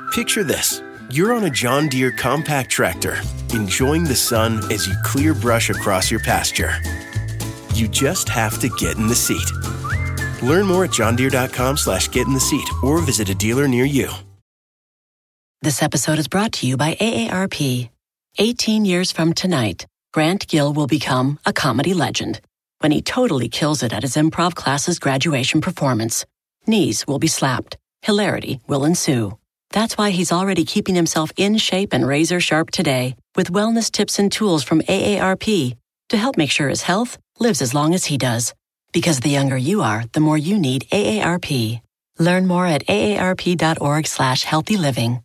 Picture this. You're on a John Deere compact tractor, enjoying the sun as you clear brush across your pasture. You just have to get in the seat. Learn more at johndeere.com/get in the seat or visit a dealer near you. This episode is brought to you by AARP. 18 years from tonight, Grant Gill will become a comedy legend when he totally kills it at his improv class's graduation performance. Knees will be slapped. Hilarity will ensue. That's why he's already keeping himself in shape and razor-sharp today with wellness tips and tools from AARP to help make sure his health lives as long as he does. Because the younger you are, the more you need AARP. Learn more at aarp.org/healthyliving.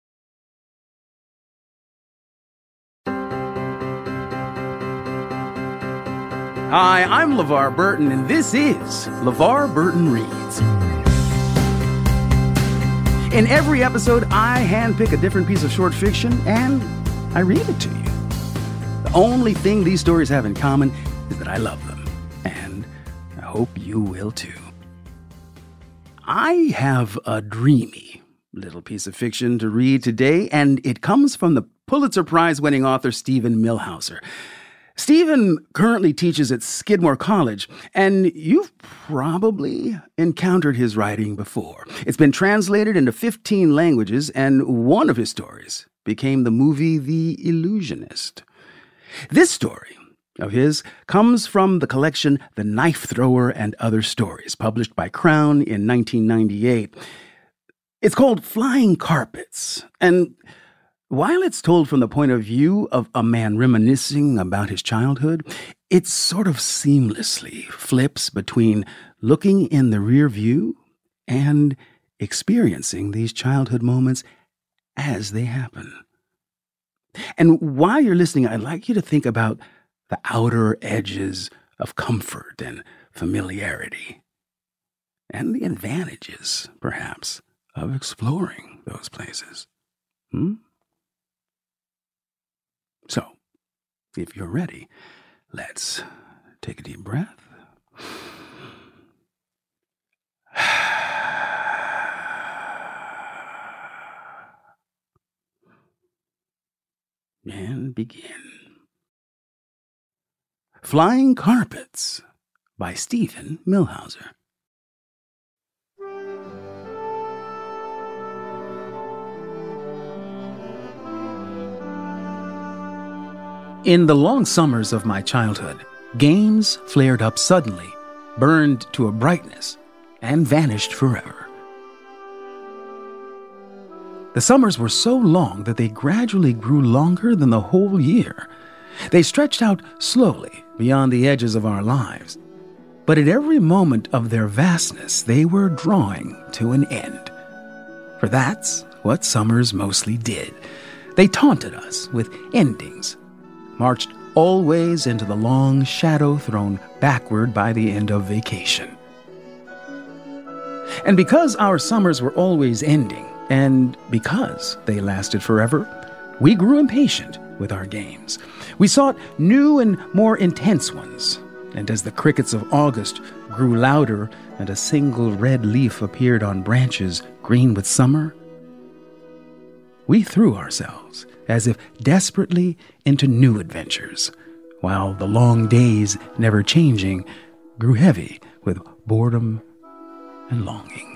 Hi, I'm LeVar Burton, and this is LeVar Burton Reads. In every episode, I handpick a different piece of short fiction, and I read it to you. The only thing these stories have in common is that I love them, and I hope you will too. I have a dreamy little piece of fiction to read today, and it comes from the Pulitzer Prize-winning author Stephen Millhauser. Stephen currently teaches at Skidmore College, and you've probably encountered his writing before. It's been translated into 15 languages, and one of his stories became the movie The Illusionist. This story of his comes from the collection The Knife Thrower and Other Stories, published by Crown in 1998. It's called Flying Carpets, and while it's told from the point of view of a man reminiscing about his childhood, it sort of seamlessly flips between looking in the rear view and experiencing these childhood moments as they happen. And while you're listening, I'd like you to think about the outer edges of comfort and familiarity, and the advantages, perhaps, of exploring those places. So, if you're ready, let's take a deep breath. And begin. Flying Carpets by Stephen Millhauser. In the long summers of my childhood, games flared up suddenly, burned to a brightness, and vanished forever. The summers were so long that they gradually grew longer than the whole year. They stretched out slowly beyond the edges of our lives. But at every moment of their vastness, they were drawing to an end. For that's what summers mostly did. They taunted us with endings, marched always into the long shadow thrown backward by the end of vacation. And because our summers were always ending, and because they lasted forever, we grew impatient with our games. We sought new and more intense ones, and as the crickets of August grew louder and a single red leaf appeared on branches green with summer, we threw ourselves, as if desperately, into new adventures, while the long days, never changing, grew heavy with boredom and longing.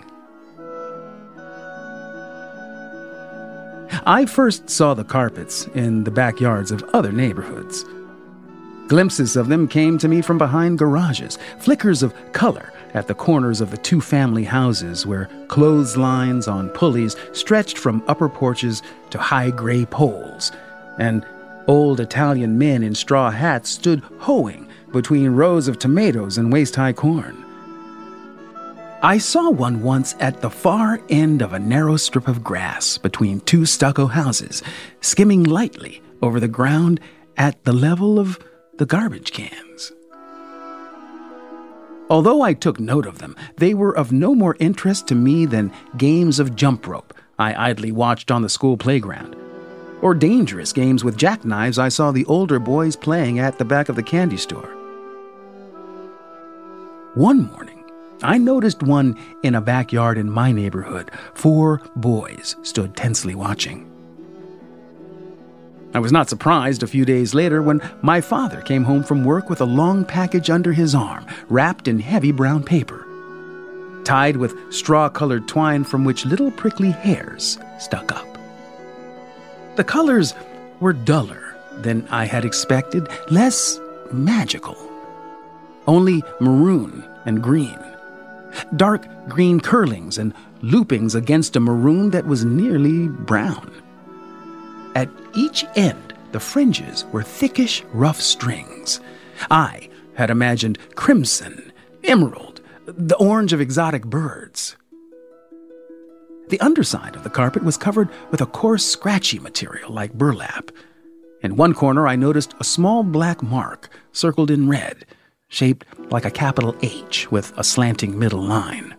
I first saw the carpets in the backyards of other neighborhoods. Glimpses of them came to me from behind garages, flickers of color at the corners of the two-family houses where clotheslines on pulleys stretched from upper porches to high gray poles, and old Italian men in straw hats stood hoeing between rows of tomatoes and waist-high corn. I saw one once at the far end of a narrow strip of grass between two stucco houses, skimming lightly over the ground at the level of the garbage cans. Although I took note of them, they were of no more interest to me than games of jump rope I idly watched on the school playground, or dangerous games with jackknives I saw the older boys playing at the back of the candy store. One morning, I noticed one in a backyard in my neighborhood. 4 boys stood tensely watching. I was not surprised a few days later when my father came home from work with a long package under his arm, wrapped in heavy brown paper, tied with straw-colored twine from which little prickly hairs stuck up. The colors were duller than I had expected, less magical. Only maroon and green. Dark green curlings and loopings against a maroon that was nearly brown. At each end, the fringes were thickish, rough strings. I had imagined crimson, emerald, the orange of exotic birds. The underside of the carpet was covered with a coarse, scratchy material like burlap. In one corner, I noticed a small black mark circled in red, shaped like a capital H with a slanting middle line.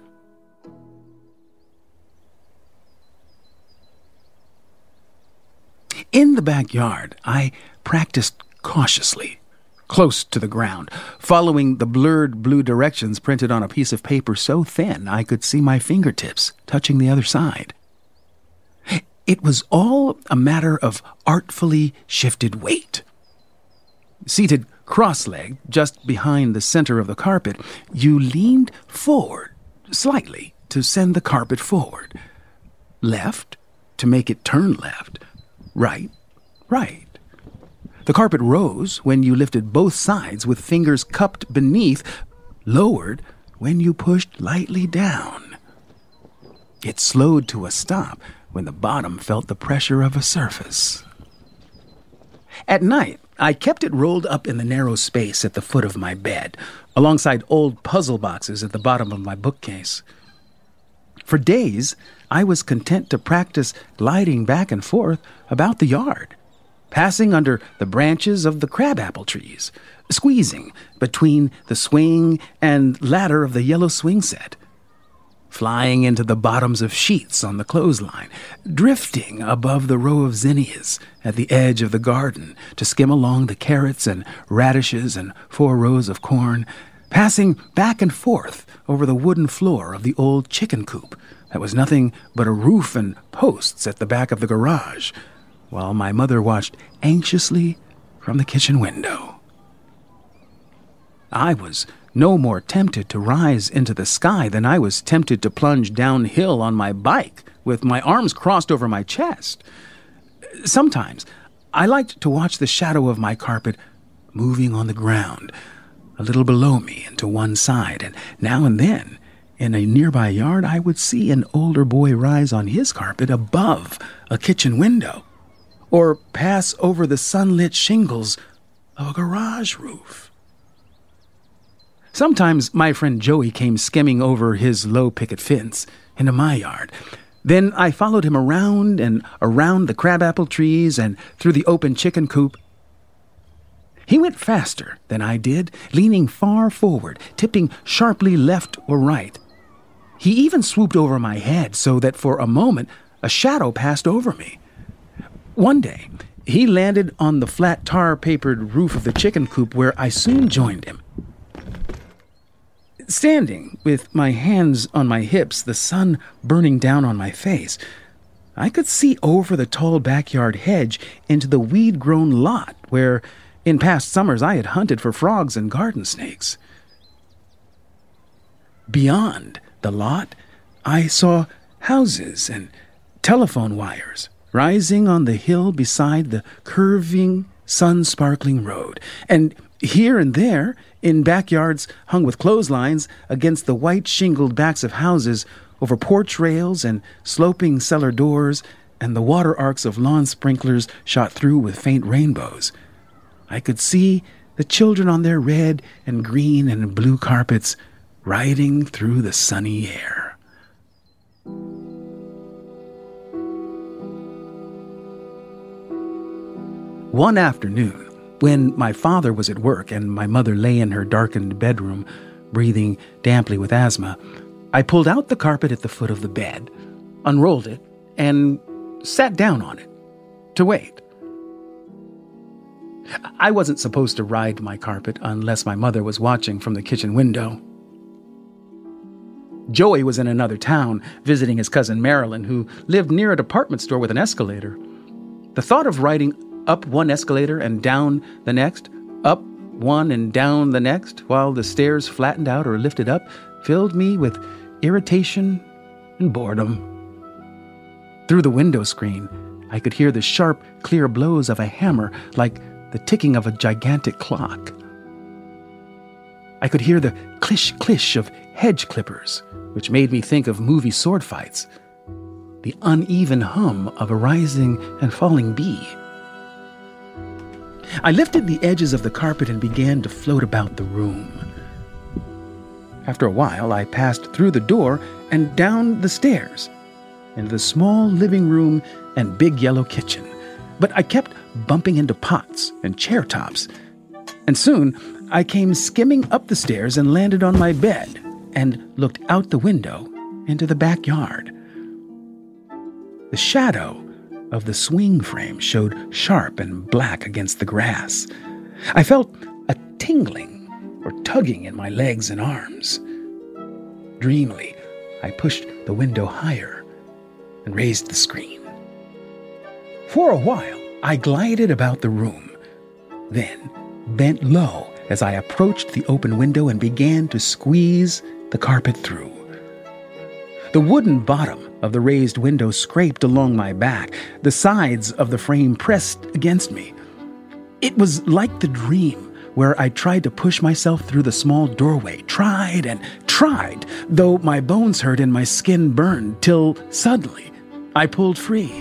In the backyard, I practiced cautiously, close to the ground, following the blurred blue directions printed on a piece of paper so thin I could see my fingertips touching the other side. It was all a matter of artfully shifted weight. Seated cross-legged just behind the center of the carpet, you leaned forward slightly to send the carpet forward. Left to make it turn left. Right, right. The carpet rose when you lifted both sides with fingers cupped beneath, lowered when you pushed lightly down. It slowed to a stop when the bottom felt the pressure of a surface. At night, I kept it rolled up in the narrow space at the foot of my bed, alongside old puzzle boxes at the bottom of my bookcase. For days, I was content to practice gliding back and forth about the yard, passing under the branches of the crabapple trees, squeezing between the swing and ladder of the yellow swing set, flying into the bottoms of sheets on the clothesline, drifting above the row of zinnias at the edge of the garden to skim along the carrots and radishes and 4 rows of corn, passing back and forth over the wooden floor of the old chicken coop that was nothing but a roof and posts at the back of the garage, while my mother watched anxiously from the kitchen window. I was no more tempted to rise into the sky than I was tempted to plunge downhill on my bike with my arms crossed over my chest. Sometimes I liked to watch the shadow of my carpet moving on the ground, a little below me and to one side, and now and then, in a nearby yard, I would see an older boy rise on his carpet above a kitchen window, or pass over the sunlit shingles of a garage roof. Sometimes my friend Joey came skimming over his low picket fence into my yard. Then I followed him around and around the crabapple trees and through the open chicken coop. He went faster than I did, leaning far forward, tipping sharply left or right. He even swooped over my head so that for a moment a shadow passed over me. One day, he landed on the flat tar-papered roof of the chicken coop where I soon joined him. Standing with my hands on my hips, the sun burning down on my face, I could see over the tall backyard hedge into the weed-grown lot where, in past summers, I had hunted for frogs and garden snakes. Beyond the lot, I saw houses and telephone wires rising on the hill beside the curving, sun-sparkling road, and here and there, in backyards hung with clotheslines against the white-shingled backs of houses, over porch rails and sloping cellar doors, and the water arcs of lawn sprinklers shot through with faint rainbows, I could see the children on their red and green and blue carpets riding through the sunny air. One afternoon, when my father was at work and my mother lay in her darkened bedroom, breathing damply with asthma, I pulled out the carpet at the foot of the bed, unrolled it, and sat down on it to wait. I wasn't supposed to ride my carpet unless my mother was watching from the kitchen window. Joey was in another town visiting his cousin Marilyn, who lived near a department store with an escalator. The thought of riding up one escalator and down the next, up one and down the next, while the stairs flattened out or lifted up, filled me with irritation and boredom. Through the window screen, I could hear the sharp, clear blows of a hammer like the ticking of a gigantic clock. I could hear the clish-clish of hedge clippers, which made me think of movie sword fights, the uneven hum of a rising and falling bee. I lifted the edges of the carpet and began to float about the room. After a while, I passed through the door and down the stairs, into the small living room and big yellow kitchen. But I kept bumping into pots and chair tops, and soon I came skimming up the stairs and landed on my bed and looked out the window into the backyard. The shadow of the swing frame showed sharp and black against the grass. I felt a tingling or tugging in my legs and arms. Dreamily, I pushed the window higher and raised the screen. For a while, I glided about the room, then bent low as I approached the open window and began to squeeze the carpet through. The wooden bottom of the raised window scraped along my back, the sides of the frame pressed against me. It was like the dream where I tried to push myself through the small doorway, tried and tried, though my bones hurt and my skin burned, till suddenly I pulled free.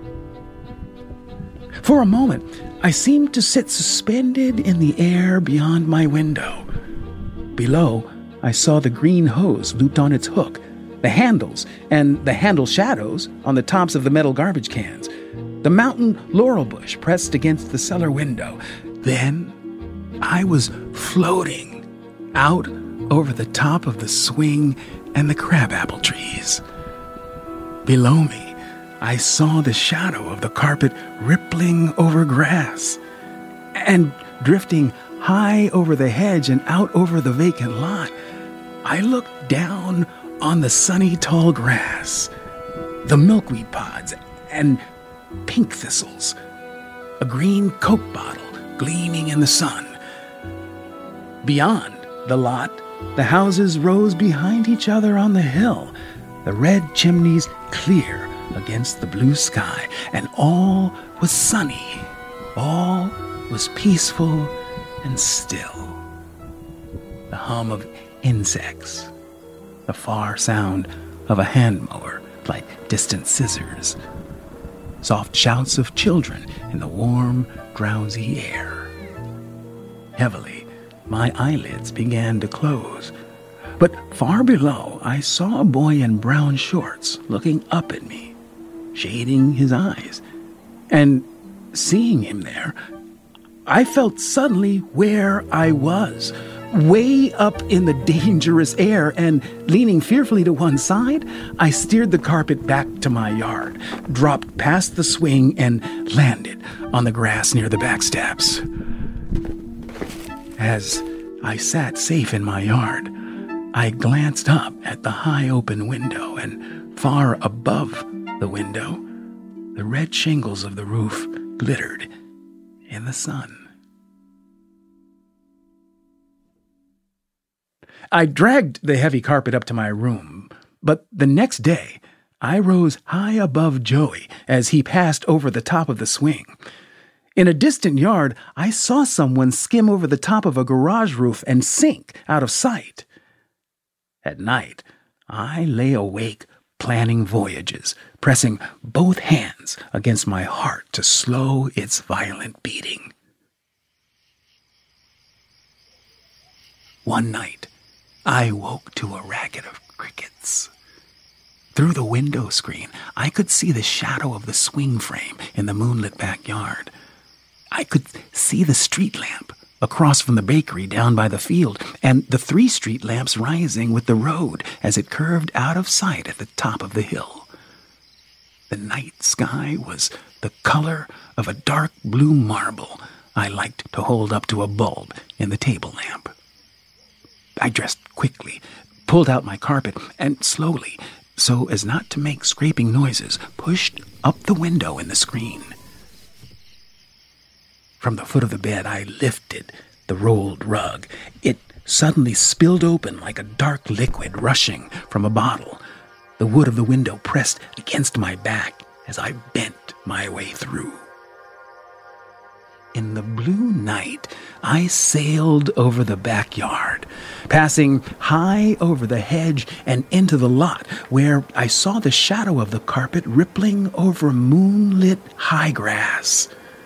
For a moment, I seemed to sit suspended in the air beyond my window. Below, I saw the green hose looped on its hook, the handles and the handle shadows on the tops of the metal garbage cans, the mountain laurel bush pressed against the cellar window. Then I was floating out over the top of the swing and the crabapple trees. Below me, I saw the shadow of the carpet rippling over grass and drifting high over the hedge and out over the vacant lot. I looked down on the sunny tall grass, the milkweed pods and pink thistles, a green Coke bottle gleaming in the sun. Beyond the lot, the houses rose behind each other on the hill, the red chimneys clear against the blue sky, and all was sunny, all was peaceful and still. The hum of insects, the far sound of a hand mower like distant scissors, soft shouts of children in the warm, drowsy air. Heavily, my eyelids began to close, but far below I saw a boy in brown shorts looking up at me, shading his eyes, and seeing him there, I felt suddenly where I was, way up in the dangerous air, and leaning fearfully to one side, I steered the carpet back to my yard, dropped past the swing, and landed on the grass near the back steps. As I sat safe in my yard, I glanced up at the high open window, and far above the window, the red shingles of the roof glittered in the sun. I dragged the heavy carpet up to my room, but the next day I rose high above Joey as he passed over the top of the swing. In a distant yard, I saw someone skim over the top of a garage roof and sink out of sight. At night, I lay awake planning voyages, pressing both hands against my heart to slow its violent beating. One night, I woke to a racket of crickets. Through the window screen, I could see the shadow of the swing frame in the moonlit backyard. I could see the street lamp across from the bakery down by the field, and the 3 street lamps rising with the road as it curved out of sight at the top of the hill. The night sky was the color of a dark blue marble I liked to hold up to a bulb in the table lamp. I dressed quickly, pulled out my carpet and slowly, so as not to make scraping noises, pushed up the window in the screen. From the foot of the bed, I lifted the rolled rug. It suddenly spilled open like a dark liquid rushing from a bottle. The wood of the window pressed against my back as I bent my way through. In the blue night, I sailed over the backyard, passing high over the hedge and into the lot, where I saw the shadow of the carpet rippling over moonlit high grass.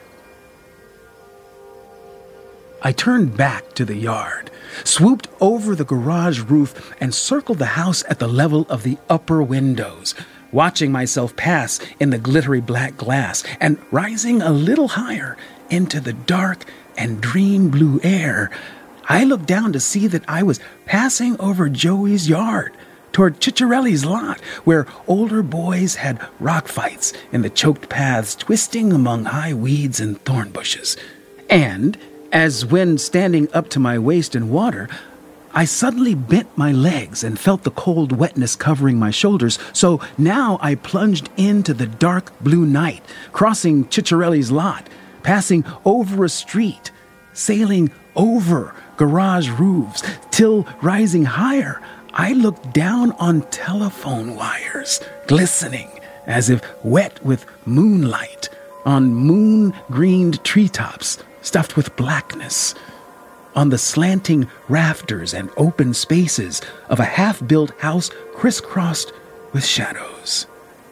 I turned back to the yard, swooped over the garage roof, and circled the house at the level of the upper windows, watching myself pass in the glittery black glass and rising a little higher into the dark and dream blue air. I looked down to see that I was passing over Joey's yard toward Cicciarelli's lot, where older boys had rock fights in the choked paths, twisting among high weeds and thorn bushes. And as when standing up to my waist in water, I suddenly bent my legs and felt the cold wetness covering my shoulders, so now I plunged into the dark blue night, crossing Cicciarelli's lot, passing over a street, sailing over garage roofs, till, rising higher, I looked down on telephone wires, glistening as if wet with moonlight, on moon-greened treetops stuffed with blackness, on the slanting rafters and open spaces of a half-built house crisscrossed with shadows.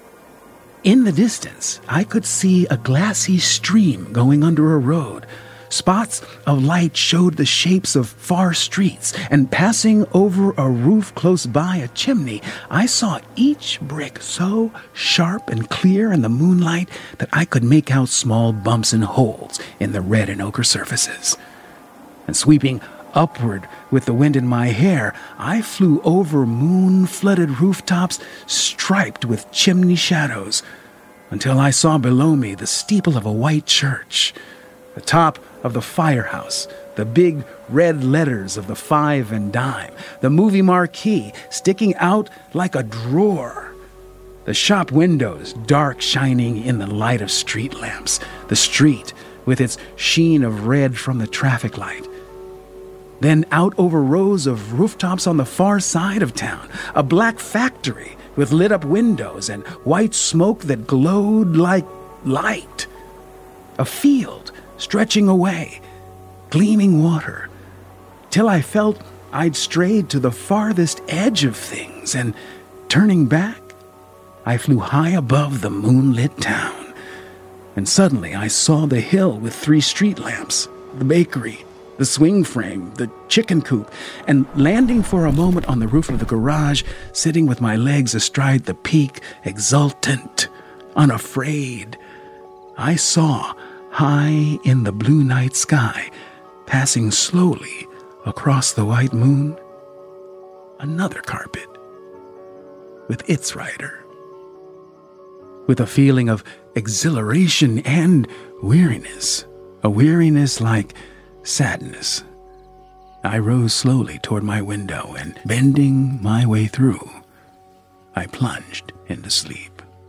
In the distance, I could see a glassy stream going under a road. Spots of light showed the shapes of far streets, and passing over a roof close by a chimney, I saw each brick so sharp and clear in the moonlight that I could make out small bumps and holes in the red and ochre surfaces. And sweeping upward with the wind in my hair, I flew over moon-flooded rooftops striped with chimney shadows, until I saw below me the steeple of a white church, the top of the firehouse, the big red letters of the 5 and dime, the movie marquee sticking out like a drawer, the shop windows dark shining in the light of street lamps, the street with its sheen of red from the traffic light. Then out over rows of rooftops on the far side of town, a black factory with lit-up windows and white smoke that glowed like light. A field stretching away, gleaming water, till I felt I'd strayed to the farthest edge of things, and turning back, I flew high above the moonlit town. And suddenly I saw the hill with 3 street lamps, the bakery, the swing frame, the chicken coop, and landing for a moment on the roof of the garage, sitting with my legs astride the peak, exultant, unafraid, I saw, high in the blue night sky, passing slowly across the white moon, another carpet with its rider. With a feeling of exhilaration and weariness, a weariness like sadness, I rose slowly toward my window, and bending my way through, I plunged into sleep.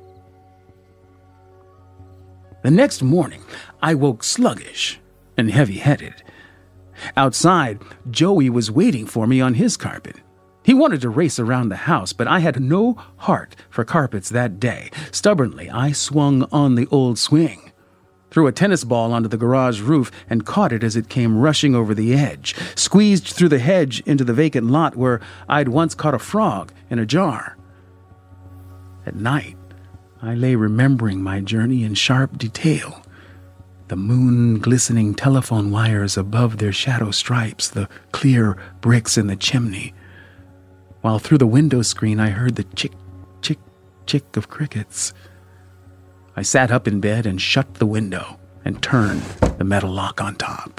The next morning, I woke sluggish and heavy-headed. Outside, Joey was waiting for me on his carpet. He wanted to race around the house, but I had no heart for carpets that day. Stubbornly, I swung on the old swing, threw a tennis ball onto the garage roof, and caught it as it came rushing over the edge, squeezed through the hedge into the vacant lot where I'd once caught a frog in a jar. At night, I lay remembering my journey in sharp detail. The moon-glistening telephone wires above their shadow stripes, the clear bricks in the chimney, while through the window screen I heard the chick, chick, chick of crickets. I sat up in bed and shut the window and turned the metal lock on top.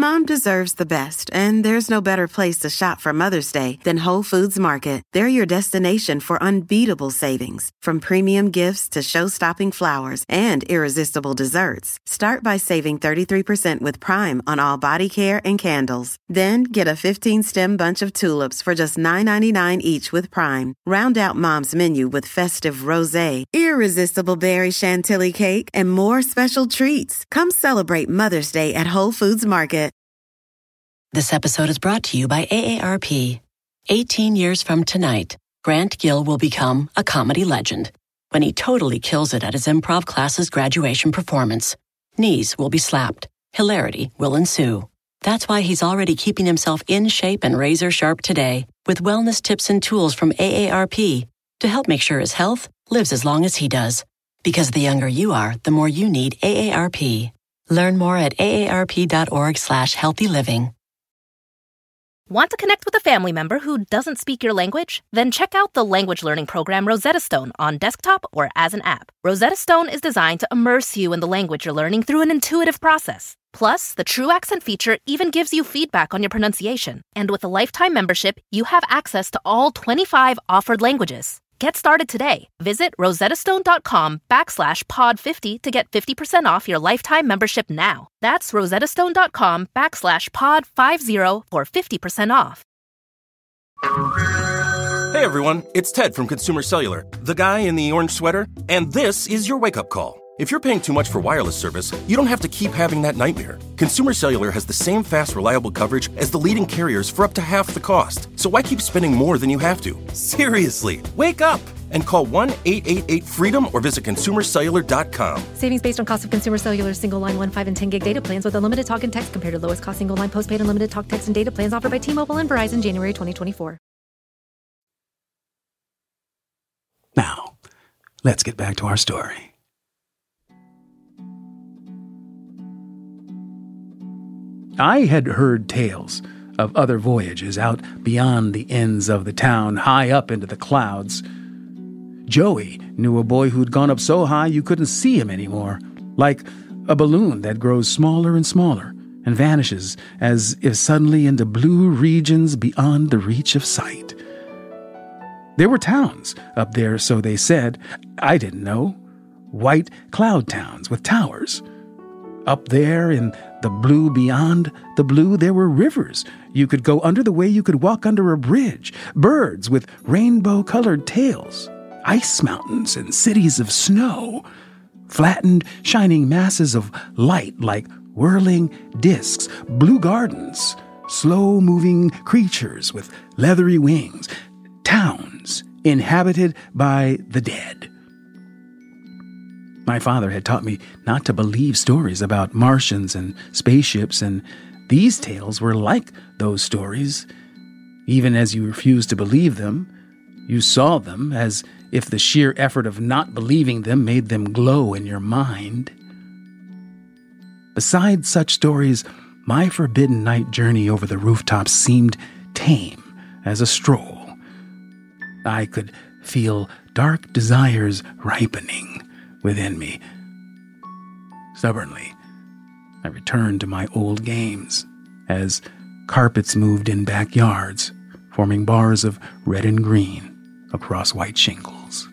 Mom deserves the best, and there's no better place to shop for Mother's Day than Whole Foods Market. They're your destination for unbeatable savings, from premium gifts to show-stopping flowers and irresistible desserts. Start by saving 33% with Prime on all body care and candles. Then get a 15-stem bunch of tulips for just $9.99 each with Prime. Round out Mom's menu with festive rosé, irresistible berry chantilly cake, and more special treats. Come celebrate Mother's Day at Whole Foods Market. This episode is brought to you by AARP. 18 years from tonight, Grant Gill will become a comedy legend when he totally kills it at his improv class's graduation performance. Knees will be slapped. Hilarity will ensue. That's why he's already keeping himself in shape and razor sharp today with wellness tips and tools from AARP to help make sure his health lives as long as he does. Because the younger you are, the more you need AARP. Learn more at aarp.org/healthyliving. Want to connect with a family member who doesn't speak your language? Then check out the language learning program Rosetta Stone on desktop or as an app. Rosetta Stone is designed to immerse you in the language you're learning through an intuitive process. Plus, the True Accent feature even gives you feedback on your pronunciation. And with a lifetime membership, you have access to all 25 offered languages. Get started today. Visit rosettastone.com/pod50 to get 50% off your lifetime membership now. That's rosettastone.com/pod50 for 50% off. Hey everyone, it's Ted from Consumer Cellular, the guy in the orange sweater, and this is your wake-up call. If you're paying too much for wireless service, you don't have to keep having that nightmare. Consumer Cellular has the same fast, reliable coverage as the leading carriers for up to half the cost. So why keep spending more than you have to? Seriously, wake up and call 1-888-FREEDOM or visit consumercellular.com. Savings based on cost of Consumer Cellular single line 1, 5, and 10 gig data plans with unlimited talk and text compared to lowest cost single line postpaid unlimited talk, text, and data plans offered by T-Mobile and Verizon January 2024. Now, let's get back to our story. I had heard tales of other voyages out beyond the ends of the town, high up into the clouds. Joey knew a boy who'd gone up so high you couldn't see him anymore, like a balloon that grows smaller and smaller and vanishes as if suddenly into blue regions beyond the reach of sight. There were towns up there, so they said. I didn't know. White cloud towns with towers. Up there in the blue beyond the blue, there were rivers you could go under the way you could walk under a bridge, birds with rainbow-colored tails, ice mountains and cities of snow, flattened, shining masses of light like whirling discs, blue gardens, slow-moving creatures with leathery wings, towns inhabited by the dead. My father had taught me not to believe stories about Martians and spaceships, and these tales were like those stories. Even as you refused to believe them, you saw them as if the sheer effort of not believing them made them glow in your mind. Besides such stories, my forbidden night journey over the rooftops seemed tame as a stroll. I could feel dark desires ripening within me. Stubbornly, I returned to my old games as carpets moved in backyards, forming bars of red and green across white shingles.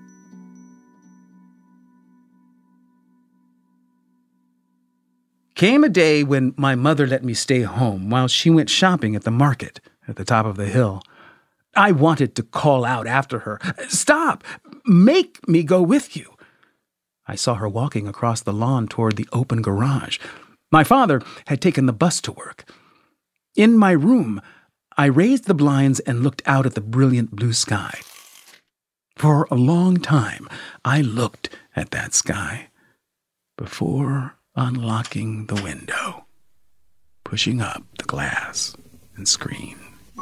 Came a day when my mother let me stay home while she went shopping at the market at the top of the hill. I wanted to call out after her, "Stop! Make me go with you!" I saw her walking across the lawn toward the open garage. My father had taken the bus to work. In my room, I raised the blinds and looked out at the brilliant blue sky. For a long time, I looked at that sky before unlocking the window, pushing up the glass and screen.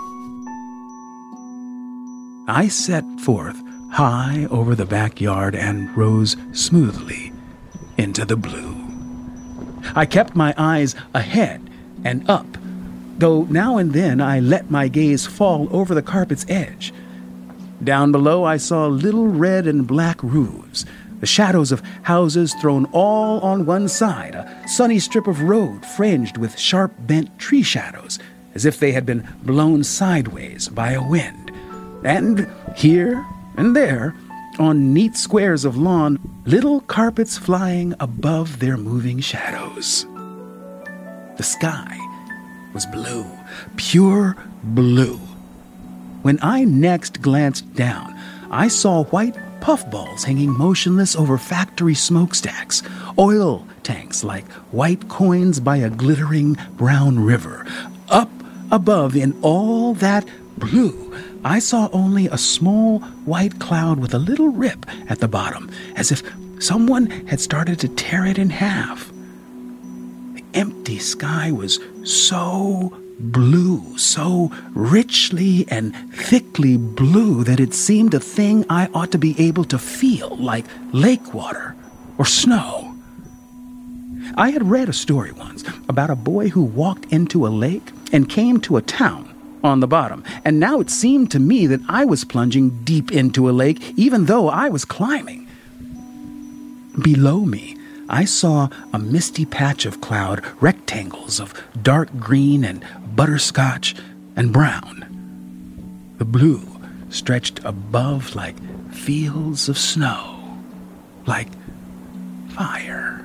I set forth high over the backyard and rose smoothly into the blue. I kept my eyes ahead and up, though now and then I let my gaze fall over the carpet's edge. Down below I saw little red and black roofs, The shadows of houses thrown all on one side, a sunny strip of road fringed with sharp bent tree shadows, as if they had been blown sideways by a wind. And here and there, on neat squares of lawn, little carpets flying above their moving shadows. The sky was blue, pure blue. When I next glanced down, I saw white puffballs hanging motionless over factory smokestacks, oil tanks like white coins by a glittering brown river. Up above, in all that blue, I saw only a small white cloud with a little rip at the bottom, as if someone had started to tear it in half. The empty sky was so blue, so richly and thickly blue that it seemed a thing I ought to be able to feel, like lake water or snow. I had read a story once about a boy who walked into a lake and came to a town on the bottom, and now it seemed to me that I was plunging deep into a lake, even though I was climbing. Below me, I saw a misty patch of cloud, rectangles of dark green and butterscotch and brown. The blue stretched above like fields of snow, like fire.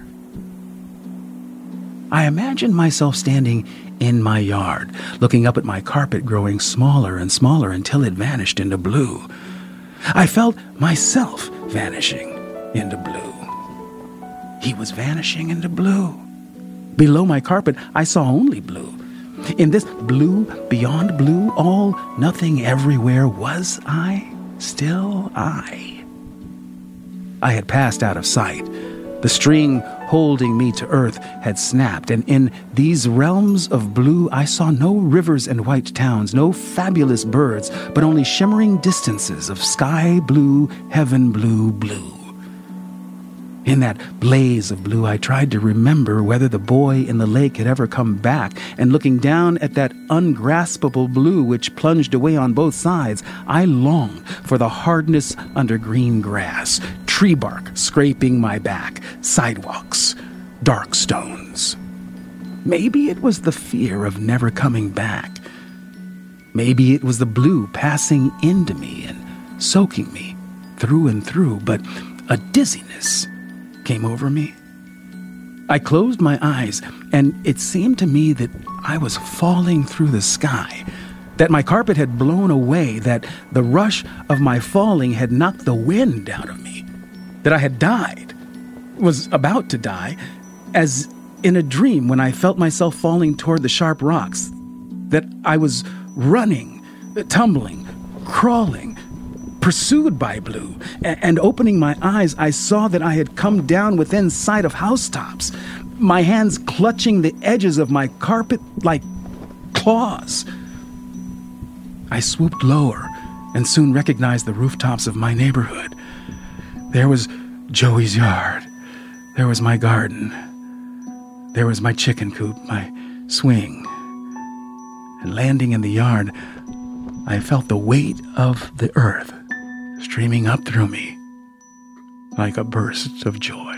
I imagined myself standing in my yard, looking up at my carpet growing smaller and smaller until it vanished into blue. I felt myself vanishing into blue. He was vanishing into blue. Below my carpet, I saw only blue. In this blue, beyond blue, all, nothing, everywhere, was I still I? I had passed out of sight. The string holding me to earth had snapped, and in these realms of blue I saw no rivers and white towns, no fabulous birds, but only shimmering distances of sky blue, heaven blue, blue. In that blaze of blue, I tried to remember whether the boy in the lake had ever come back, and looking down at that ungraspable blue which plunged away on both sides, I longed for the hardness under green grass, tree bark scraping my back, sidewalks, dark stones. Maybe it was the fear of never coming back. Maybe it was the blue passing into me and soaking me through and through, but a dizziness came over me. I closed my eyes, and it seemed to me that I was falling through the sky, that my carpet had blown away, that the rush of my falling had knocked the wind out of me, that I had died, was about to die, as in a dream when I felt myself falling toward the sharp rocks, that I was running, tumbling, crawling, pursued by blue, and opening my eyes, I saw that I had come down within sight of housetops, my hands clutching the edges of my carpet like claws. I swooped lower and soon recognized the rooftops of my neighborhood. There was Joey's yard. There was my garden. There was my chicken coop, my swing. And landing in the yard, I felt the weight of the earth streaming up through me like a burst of joy.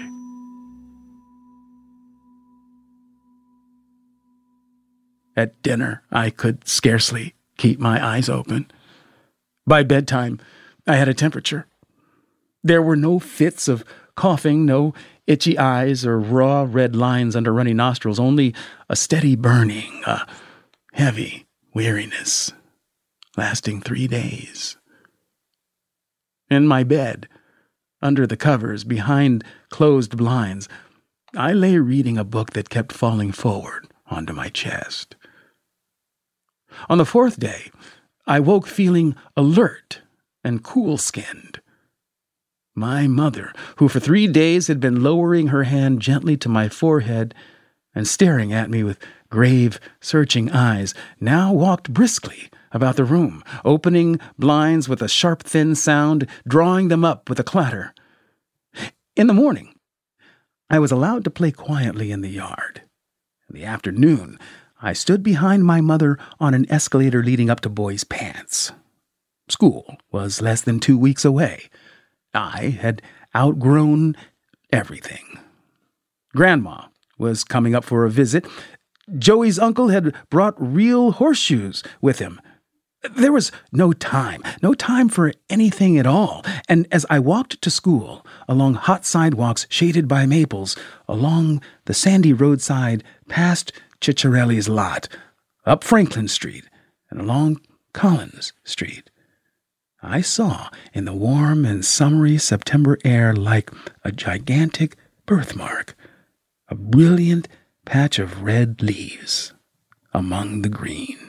At dinner, I could scarcely keep my eyes open. By bedtime, I had a temperature. There were no fits of coughing, no itchy eyes or raw red lines under runny nostrils, only a steady burning, a heavy weariness lasting 3 days. In my bed, under the covers, behind closed blinds, I lay reading a book that kept falling forward onto my chest. On the 4th day, I woke feeling alert and cool-skinned. My mother, who for 3 days had been lowering her hand gently to my forehead and staring at me with grave, searching eyes, now walked briskly about the room, opening blinds with a sharp, thin sound, drawing them up with a clatter. In the morning, I was allowed to play quietly in the yard. In the afternoon, I stood behind my mother on an escalator leading up to boys' pants. School was less than 2 weeks away. I had outgrown everything. Grandma was coming up for a visit. Joey's uncle had brought real horseshoes with him. There was no time for anything at all. And as I walked to school, along hot sidewalks shaded by maples, along the sandy roadside, past Ciccarelli's lot, up Franklin Street, and along Collins Street, I saw in the warm and summery September air, like a gigantic birthmark, a brilliant patch of red leaves among the green.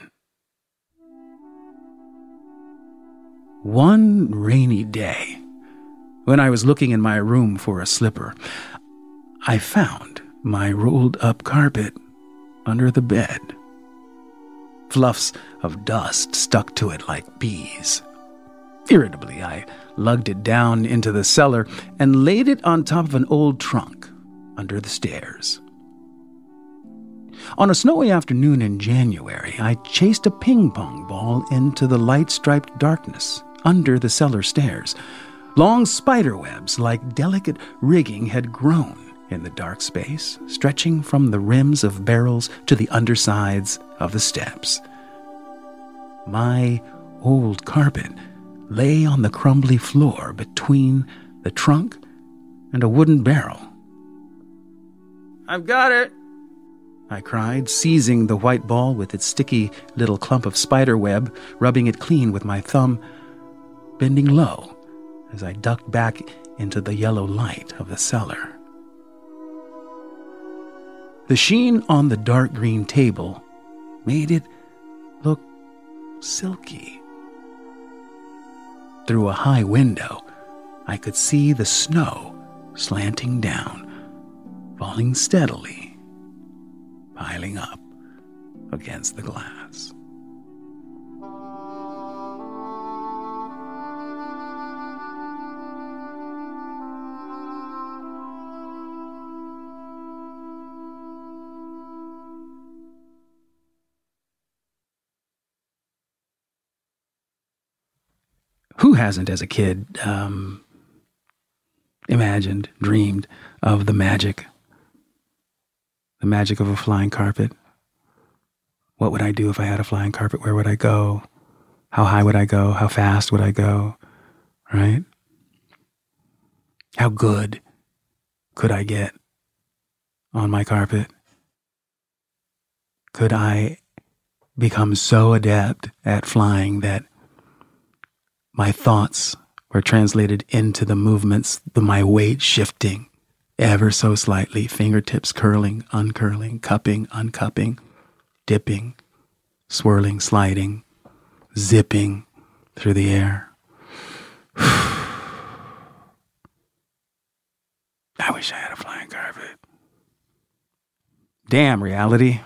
One rainy day, when I was looking in my room for a slipper, I found my rolled-up carpet under the bed. Fluffs of dust stuck to it like bees. Irritably, I lugged it down into the cellar and laid it on top of an old trunk under the stairs. On a snowy afternoon in January, I chased a ping-pong ball into the light-striped darkness under the cellar stairs. Long spider webs like delicate rigging had grown in the dark space, stretching from the rims of barrels to the undersides of the steps. My old carpet lay on the crumbly floor between the trunk and a wooden barrel. "I've got it!" I cried, seizing the white ball with its sticky little clump of spider web, rubbing it clean with my thumb, bending low as I ducked back into the yellow light of the cellar. The sheen on the dark green table made it look silky. Through a high window, I could see the snow slanting down, falling steadily, piling up against the glass. Who hasn't, as a kid, imagined, dreamed of the magic of a flying carpet? What would I do if I had a flying carpet? Where would I go? How high would I go? How fast would I go? Right? How good could I get on my carpet? Could I become so adept at flying that my thoughts were translated into the movements, my weight shifting ever so slightly, fingertips curling, uncurling, cupping, uncupping, dipping, swirling, sliding, zipping through the air? I wish I had a flying carpet. Damn, reality.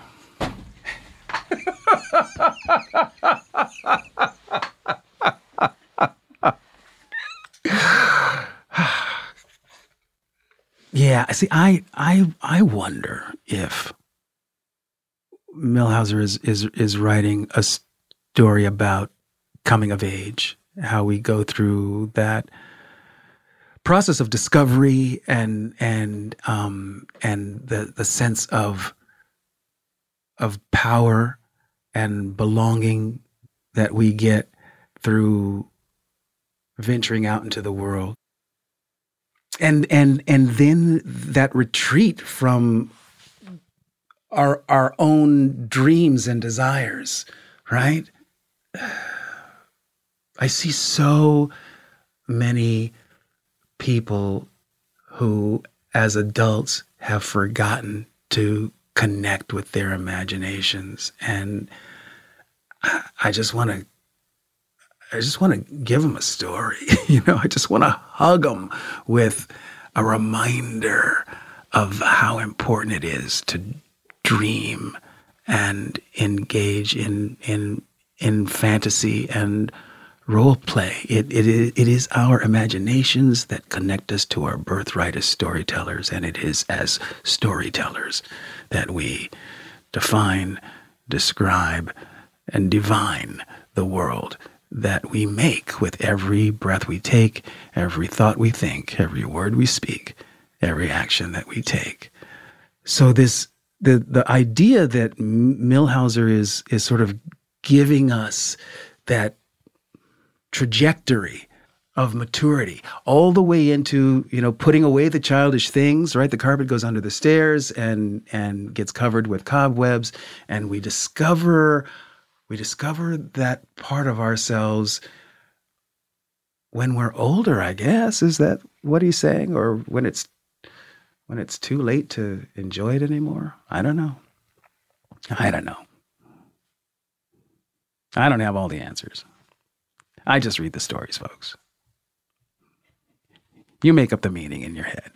Yeah, see, I wonder if Millhauser is writing a story about coming of age, how we go through that process of discovery and the sense of power and belonging that we get through venturing out into the world. And then that retreat from our own dreams and desires, right? I see so many people who, as adults, have forgotten to connect with their imaginations, and I just want to give them a story. I just want to hug them with a reminder of how important it is to dream and engage in fantasy and role play. It is our imaginations that connect us to our birthright as storytellers, and it is as storytellers that we define, describe, and divine the world that we make with every breath we take, every thought we think, every word we speak, every action that we take. So the idea that Millhauser is sort of giving us that trajectory of maturity all the way into, putting away the childish things, right? The carpet goes under the stairs and gets covered with cobwebs, and we discover that part of ourselves when we're older, I guess. Is that what he's saying? Or when it's too late to enjoy it anymore? I don't know. I don't have all the answers. I just read the stories, folks. You make up the meaning in your head.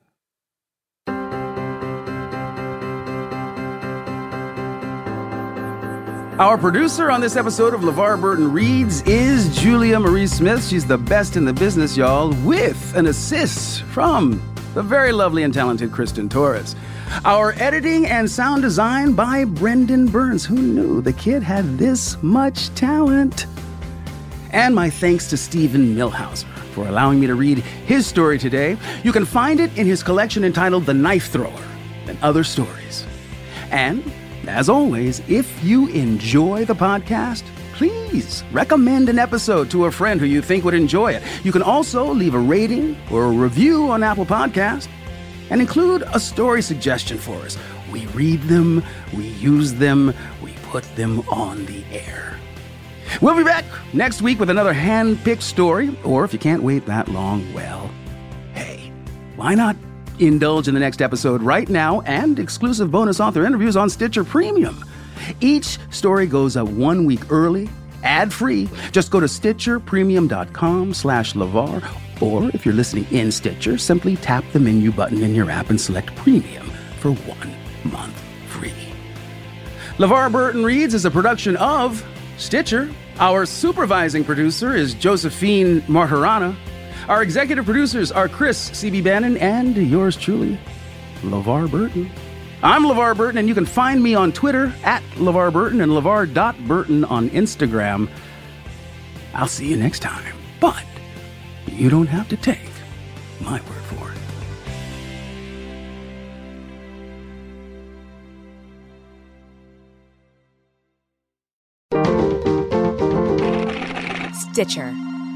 Our producer on this episode of LeVar Burton Reads is Julia Marie Smith. She's the best in the business, y'all, with an assist from the very lovely and talented Kristen Torres. Our editing and sound design by Brendan Burns. Who knew the kid had this much talent? And my thanks to Stephen Millhauser for allowing me to read his story today. You can find it in his collection entitled The Knife Thrower and Other Stories. And as always, if you enjoy the podcast, please recommend an episode to a friend who you think would enjoy it. You can also leave a rating or a review on Apple Podcasts and include a story suggestion for us. We read them, we use them, we put them on the air. We'll be back next week with another hand-picked story, or if you can't wait that long, well, hey, why not indulge in the next episode right now and exclusive bonus author interviews on Stitcher Premium. Each story goes up 1 week early, ad-free. Just go to stitcherpremium.com/LeVar, or if you're listening in Stitcher, simply tap the menu button in your app and select Premium for 1 month free. LeVar Burton Reads is a production of Stitcher. Our supervising producer is Josephine Martirana. Our executive producers are Chris C.B. Bannon and yours truly, LeVar Burton. I'm LeVar Burton, and you can find me on Twitter at LeVar Burton and LeVar.Burton on Instagram. I'll see you next time, but you don't have to take my word for it. Stitcher.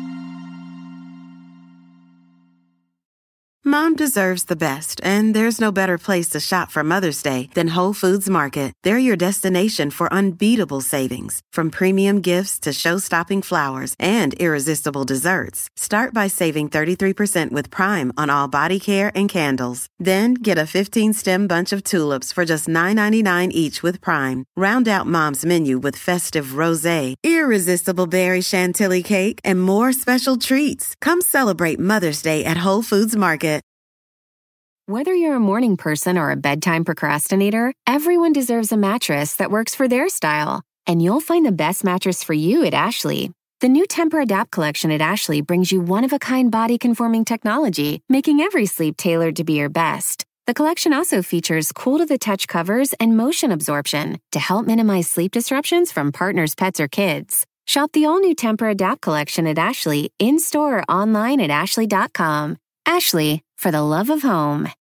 Mom deserves the best, and there's no better place to shop for Mother's Day than Whole Foods Market. They're your destination for unbeatable savings, from premium gifts to show-stopping flowers and irresistible desserts. Start by saving 33% with Prime on all body care and candles. Then get a 15-stem bunch of tulips for just $9.99 each with Prime. Round out Mom's menu with festive rosé, irresistible berry chantilly cake, and more special treats. Come celebrate Mother's Day at Whole Foods Market. Whether you're a morning person or a bedtime procrastinator, everyone deserves a mattress that works for their style. And you'll find the best mattress for you at Ashley. The new Tempur-Adapt collection at Ashley brings you one-of-a-kind body-conforming technology, making every sleep tailored to be your best. The collection also features cool-to-the-touch covers and motion absorption to help minimize sleep disruptions from partners, pets, or kids. Shop the all-new Tempur-Adapt collection at Ashley, in-store or online at ashley.com. Ashley, for the love of home.